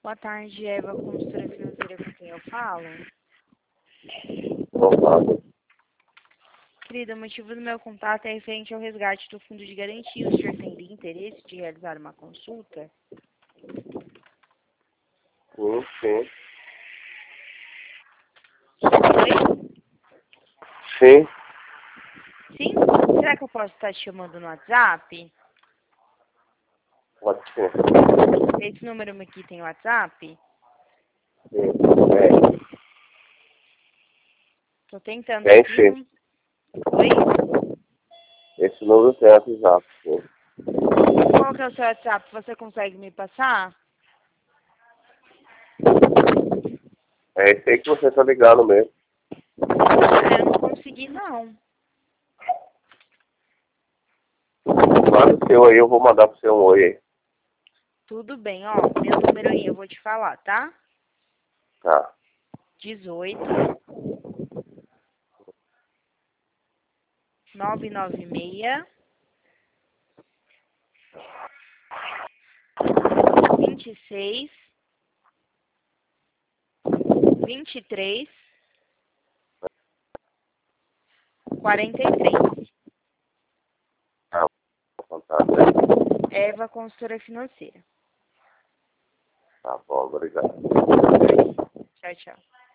Boa tarde, Eva, consultora financeira com quem eu falo. Opa, Querida, o motivo do meu contato é referente ao resgate do fundo de garantia. O senhor tem interesse de realizar uma consulta? sim. Oi? Sim, Sim? Será que eu posso estar te chamando no WhatsApp? pode ser. Esse número aqui tem WhatsApp? Sim, tem. Tô tentando Tem aqui. sim. Oi? Esse número tem WhatsApp, sim. Qual que é o seu WhatsApp? Você consegue me passar? É esse aí que você tá ligando mesmo. Eu não consegui, não. Manda o seu aí, eu vou mandar pro seu um oi aí. Tudo bem, ó. Meu número aí eu vou te falar, tá? Tá. 18 996 26 23 43. Tá, vou contar, né? Eva, consultora financeira. Tá bom, obrigado. Tchau, tchau.